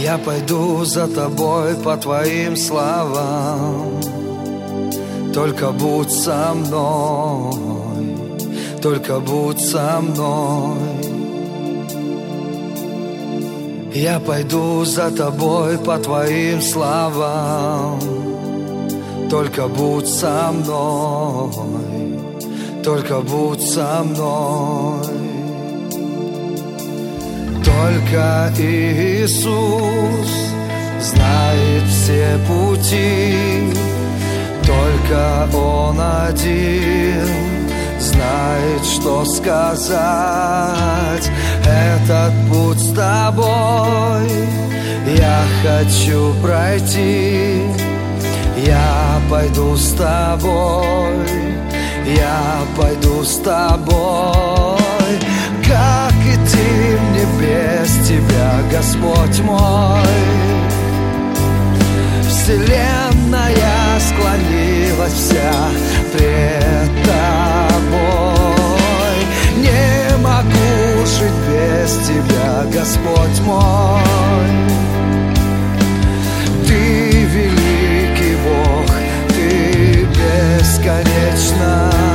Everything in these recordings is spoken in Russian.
Я пойду за тобой по твоим словам. Только будь со мной, только будь со мной. Я пойду за тобой по твоим словам. Только будь со мной, только будь со мной. Только Иисус знает все пути, только Он один знает, что сказать. Этот путь с тобой я хочу пройти. Я пойду с тобой, я пойду с тобой. Как идти мне без тебя, Господь мой? Вселенная склонилась вся пред тобой. Не могу жить без тебя, Господь мой. Ты великий Бог, ты бесконечно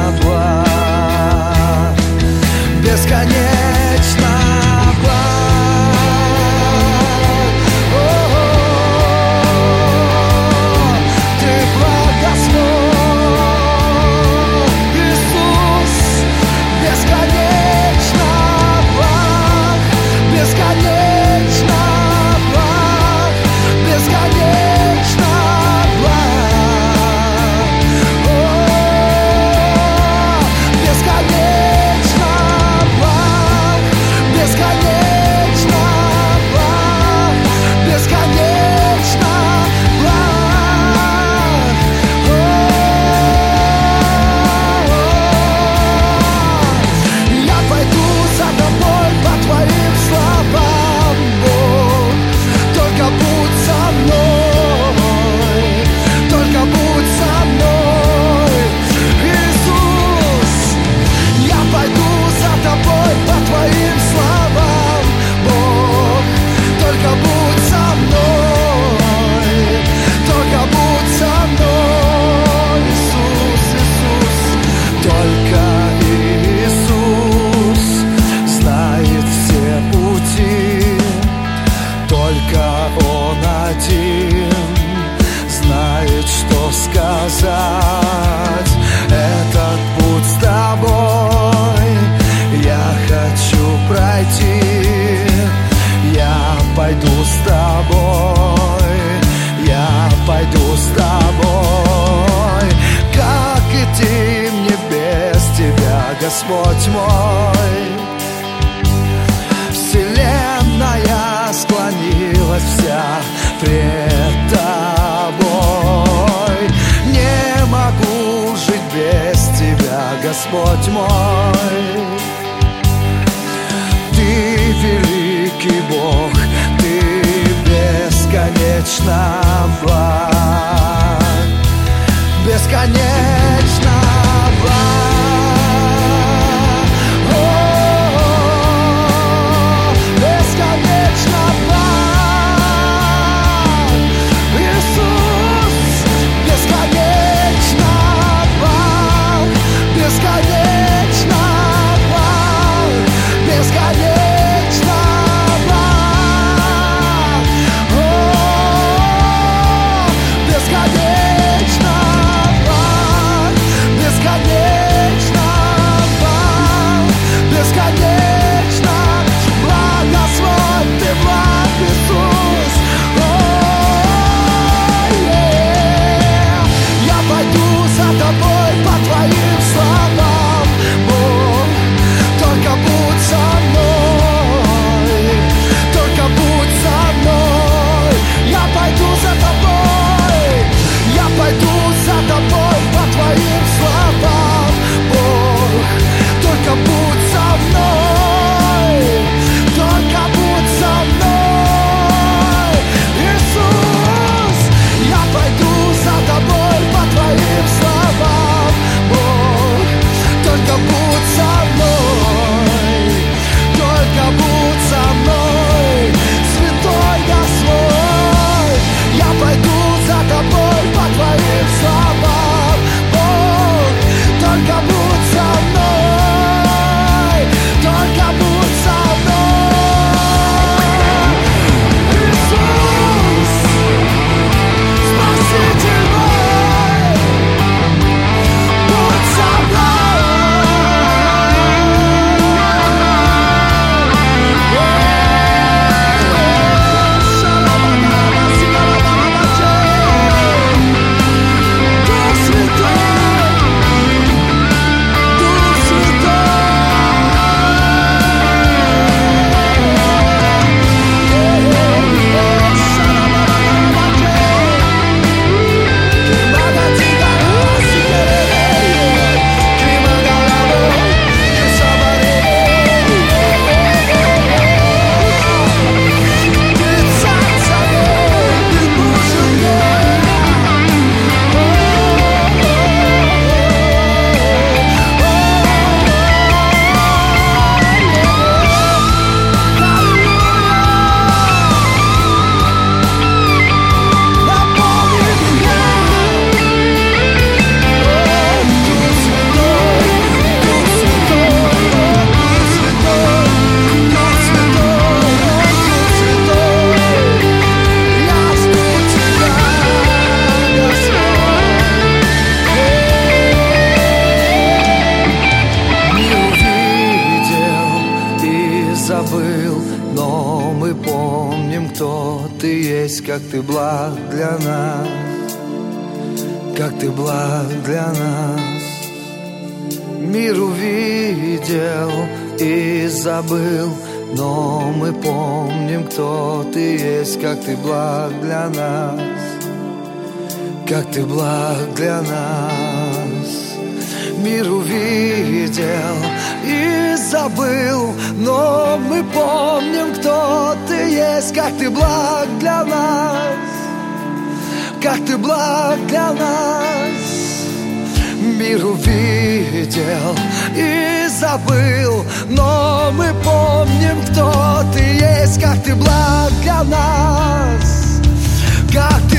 благ, бесконечно благ. Ты благ, Господь Иисус, бесконечно благ, бесконечно благ, бесконечно благ. Бесконечно благ, бесконечно благ, бесконечно благ. Я пойду за тобой по твоим словам, Бог. Только будь со мной, только будь со мной, Иисус. Я пойду за тобой по твоим словам, Бог. Только будь со мной, только будь со мной, Иисус, Иисус. Только Иисус знает все пути, только Он один знает, что сказать. Этот путь с тобой я хочу пройти. Я пойду с тобой, я пойду с тобой. Как идти мне без тебя, Господь мой? Вселенная склонилась вся пред тобой. Не могу жить без тебя, Господь мой. Ты великий Бог, ты бесконечно благ, бесконечно благ. Бесконечно благ, Иисус, бесконечно благ, бесконечно благ, бесконечно благ. Бесконечно благ. кто ты есть, как ты благ для нас, как ты благ для нас. Мир увидел и забыл, но мы помним, кто ты есть, как ты благ для нас, как ты благ для нас. Мир увидел и забыл, но мы помним, кто ты есть, как ты благ для нас, как ты благ для нас. Мир увидел и забыл, но мы помним, кто ты есть, как ты благ для нас, как